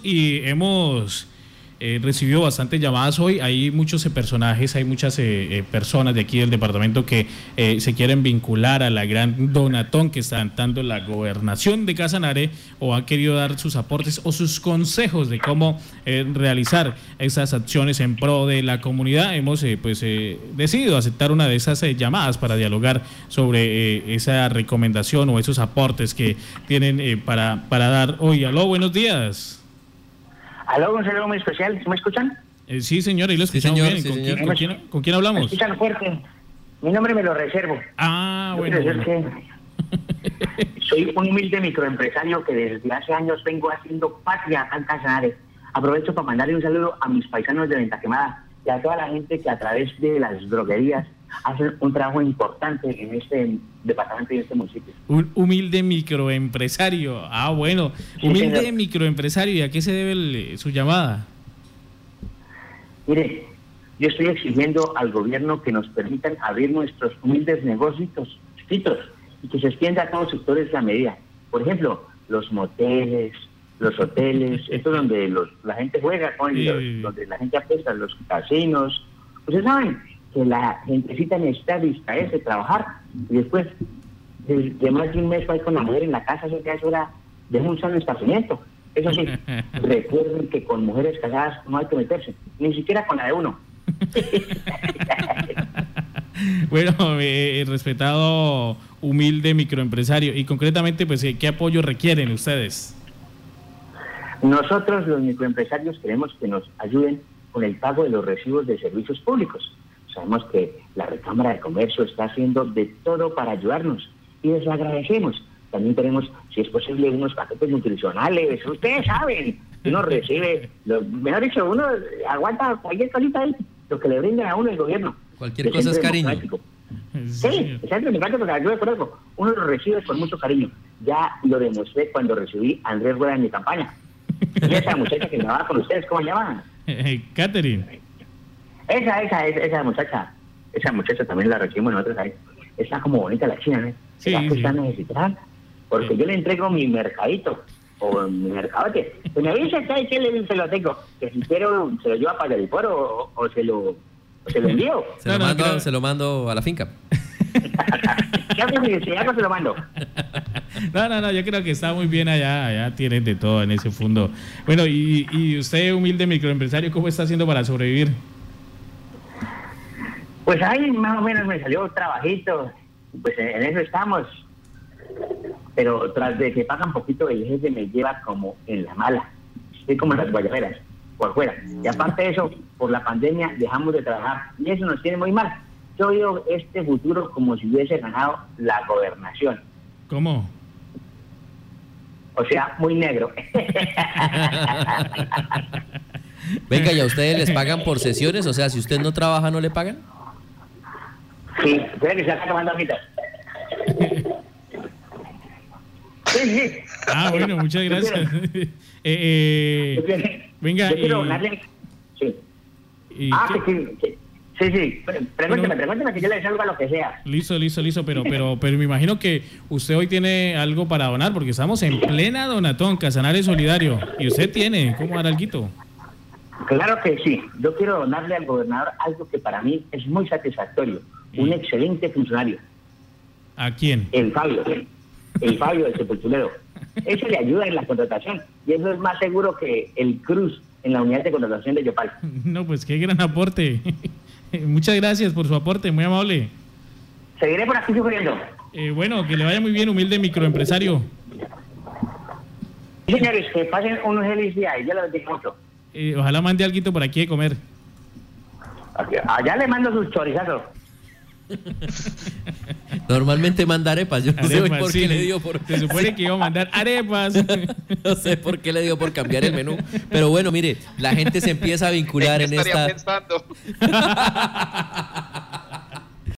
y hemos recibido bastantes llamadas hoy. Hay muchos personajes, hay muchas personas de aquí del departamento que se quieren vincular a la gran donatón que está dando la gobernación de Casanare, o han querido dar sus aportes o sus consejos de cómo realizar esas acciones en pro de la comunidad. Hemos decidido aceptar una de esas llamadas para dialogar sobre esa recomendación o esos aportes que tienen para dar hoy. Aló, buenos días. Aló, un saludo muy especial, ¿me escuchan? Sí, señor, ahí lo escuchamos bien. Sí, ¿Con quién hablamos? Me escuchan fuerte. Mi nombre me lo reservo. Bueno. Soy un humilde microempresario que desde hace años vengo haciendo patria acá en Casanare. Aprovecho para mandarle un saludo a mis paisanos de Venta Quemada y a toda la gente que a través de las droguerías hacen un trabajo importante en este departamento y en este municipio. Un humilde microempresario. Bueno, sí, humilde señor. Microempresario. ¿Y a qué se debe su llamada? Mire, yo estoy exigiendo al gobierno que nos permitan abrir nuestros humildes negocios y que se extienda a todos los sectores de la medida. Por ejemplo, los moteles, los hoteles, esto donde la gente juega, donde la gente apuesta, los casinos. Ustedes saben que la gentecita necesita distraerse, trabajar, y después de más de un mes va a ir con la mujer en la casa, eso ya es hora de un sano esparcimiento. Eso sí, recuerden que con mujeres casadas no hay que meterse, ni siquiera con la de uno. Bueno, respetado humilde microempresario, y concretamente, pues, ¿qué apoyo requieren ustedes? Nosotros los microempresarios queremos que nos ayuden con el pago de los recibos de servicios públicos. Sabemos que la Recámara de Comercio está haciendo de todo para ayudarnos y les agradecemos. También tenemos, si es posible, unos paquetes nutricionales. Ustedes saben, uno recibe, mejor dicho, uno aguanta cualquier cosita ahí, lo que le brinda a uno el gobierno. Cualquier cosa es cariño. Sí, exacto, me encanta porque yo de conozco. Uno lo recibe con mucho cariño. Ya lo demostré cuando recibí a Andrés Rueda en mi campaña. Y esa muchacha que me va con ustedes, ¿cómo se llama? Catherine. Esa muchacha también la recibimos nosotros ahí. Está como bonita la china, ¿no? Sí, que está necesitada. Porque yo le entrego mi mercadito o mi mercadote. Que me avisa que se lo tengo. Que si quiero se lo llevo para el foro o se lo envío. Se lo mando a la finca. Ya se lo mando. No, yo creo que está muy bien allá tienen de todo en ese fondo. Bueno, y usted, humilde microempresario, ¿cómo está haciendo para sobrevivir? Pues ahí más o menos me salió un trabajito, pues en eso estamos, pero tras de que pagan poquito el jefe me lleva como en la mala, estoy como en las guayaberas, por fuera, y aparte de eso, por la pandemia dejamos de trabajar y eso nos tiene muy mal. Yo veo este futuro como si hubiese ganado la gobernación. ¿Cómo? O sea, muy negro. Venga, ¿y a ustedes les pagan por sesiones? O sea, si usted no trabaja, ¿no le pagan? Sí, espera que se está acabando ahorita. Sí. Bueno, muchas gracias. Venga, yo quiero donarle. Sí. Sí. Pregúnteme que yo le salga lo que sea. Listo, pero me imagino que usted hoy tiene algo para donar, porque estamos en plena donatón, Casanare Solidario, y usted tiene, ¿cómo dar alguito? Claro que sí. Yo quiero donarle al gobernador algo que para mí es muy satisfactorio. Un excelente funcionario. ¿A quién? El Fabio del Sepulturero. Eso le ayuda en la contratación y eso es más seguro que el Cruz en la unidad de contratación de Yopal. No, pues qué gran aporte. Muchas gracias por su aporte, muy amable. Seguiré por aquí sufriendo. Bueno, que le vaya muy bien, humilde microempresario. Señores, que pasen un feliz día y yo les digo mucho. Ojalá mande alguito por aquí de comer. Allá le mando sus chorizazos. Normalmente manda arepas. Yo no sé por qué le dio por... Se supone que iba a mandar arepas. No sé por qué le dio por cambiar el menú. Pero bueno, mire, la gente se empieza a vincular en esta... pensando?